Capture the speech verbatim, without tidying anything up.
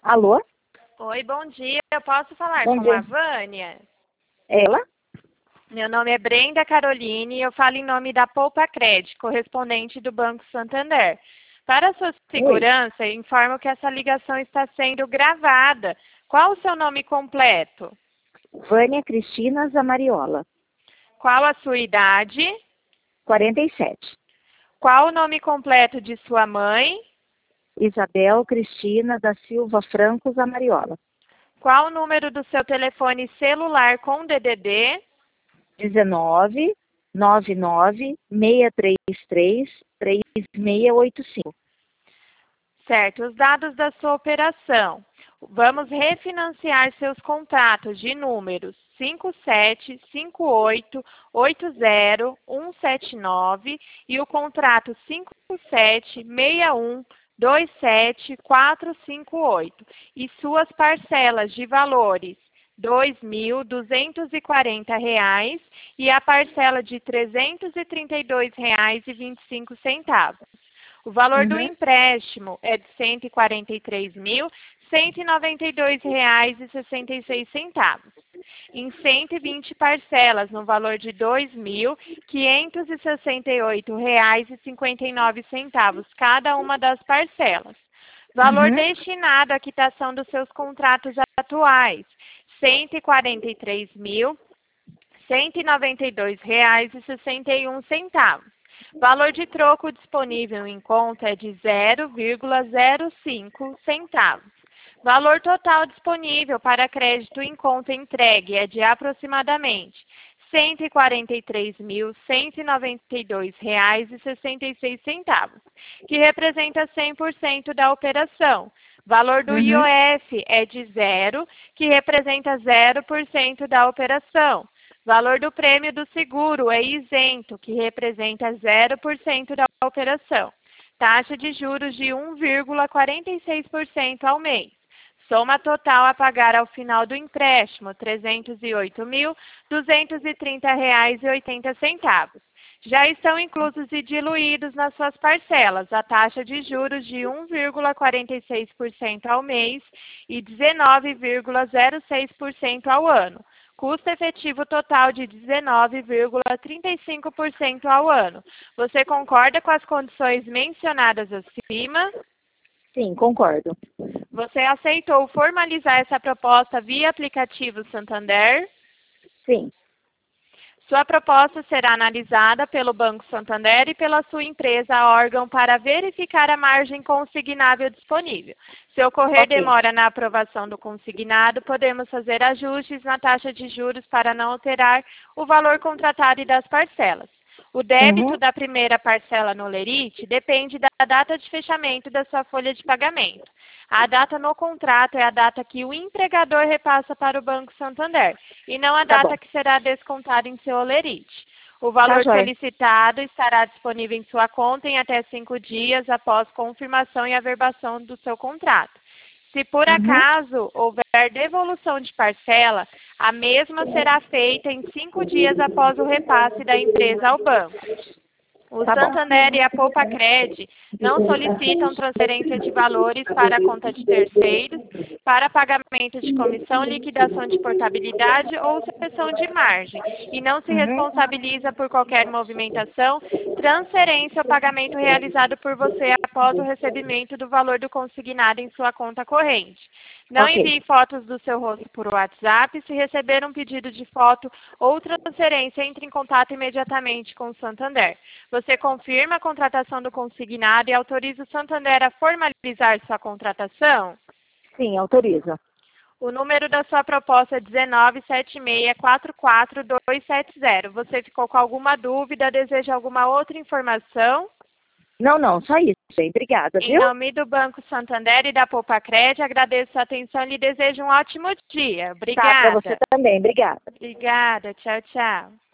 Alô? Oi, bom dia. Eu posso falar Bom com dia. a Vânia? Ela? Meu nome é Brenda Caroline e eu falo em nome da Poupa Cred, correspondente do Banco Santander. Para sua Oi. segurança, informo que essa ligação está sendo gravada. Qual o seu nome completo? Vânia Cristina Zamariola, Qual a sua idade? quarenta e sete. Qual o nome completo de sua mãe? Isabel Cristina da Silva Franco Zamariola. Qual o número do seu telefone celular com D D D? dezenove, noventa e nove, seiscentos e trinta e três, três seis oito cinco. Certo, os dados da sua operação. Vamos refinanciar seus contratos de números cinco sete cinco oito oito zero um sete nove e o contrato cinco sete seis um dois sete quatro cinco oito e suas parcelas de valores dois mil duzentos e quarenta reais e a parcela de trezentos e trinta e dois reais e vinte e cinco centavos. O valor do Uhum. empréstimo é de cento e quarenta e três mil cento e noventa e dois reais e sessenta e seis centavos. Em cento e vinte parcelas no valor de dois mil quinhentos e sessenta e oito reais e cinquenta e nove centavos cada uma das parcelas. Valor Uhum. destinado à quitação dos seus contratos atuais, cento e quarenta e três mil cento e noventa e dois reais e sessenta e um centavos. Valor de troco disponível em conta é de zero vírgula zero cinco centavos. Valor total disponível para crédito em conta entregue é de aproximadamente cento e quarenta e três mil cento e noventa e dois reais e sessenta e seis centavos, que representa cem por cento da operação. Valor do Uhum. I O F é de zero, que representa zero por cento da operação. Valor do prêmio do seguro é isento, que representa zero por cento da operação. Taxa de juros de um vírgula quarenta e seis por cento ao mês. Soma total a pagar ao final do empréstimo, trezentos e oito mil duzentos e trinta reais e oitenta centavos. Já estão inclusos e diluídos nas suas parcelas a taxa de juros de um vírgula quarenta e seis por cento ao mês e dezenove vírgula zero seis por cento ao ano. Custo efetivo total de dezenove vírgula trinta e cinco por cento ao ano. Você concorda com as condições mencionadas acima? Sim, concordo. Você aceitou formalizar essa proposta via aplicativo Santander? Sim. Sua proposta será analisada pelo Banco Santander e pela sua empresa órgão para verificar a margem consignável disponível. Se ocorrer Ok. demora na aprovação do consignado, podemos fazer ajustes na taxa de juros para não alterar o valor contratado e das parcelas. O débito Uhum. da primeira parcela no Lerite depende da data de fechamento da sua folha de pagamento. A data no contrato é a data que o empregador repassa para o Banco Santander e não a Tá bom. data que será descontada em seu Lerite. O Tá valor joia. solicitado estará disponível em sua conta em até cinco dias após confirmação e averbação do seu contrato. Se por Uhum. acaso houver devolução de parcela, a mesma será feita em cinco dias após o repasse da empresa ao banco. O Tá bom. Santander e a Poupa Cred não solicitam transferência de valores para a conta de terceiros, para pagamento de comissão, liquidação de portabilidade ou cessão de margem, e não se Uhum. responsabiliza por qualquer movimentação, transferência ou pagamento realizado por você após o recebimento do valor do consignado em sua conta corrente. Não Ok. envie fotos do seu rosto por WhatsApp. Se receber um pedido de foto ou transferência, entre em contato imediatamente com o Santander. Você confirma a contratação do consignado e autoriza o Santander a formalizar sua contratação? Sim, autoriza. O número da sua proposta é um nove sete seis quatro quatro dois sete zero. Você ficou com alguma dúvida? Deseja alguma outra informação? Não, não, só isso. Bem, obrigada, Em viu? nome do Banco Santander e da Poupa Cred, agradeço a atenção e lhe desejo um ótimo dia. Tá, para você Obrigada. também. Obrigada. Obrigada. Tchau, tchau.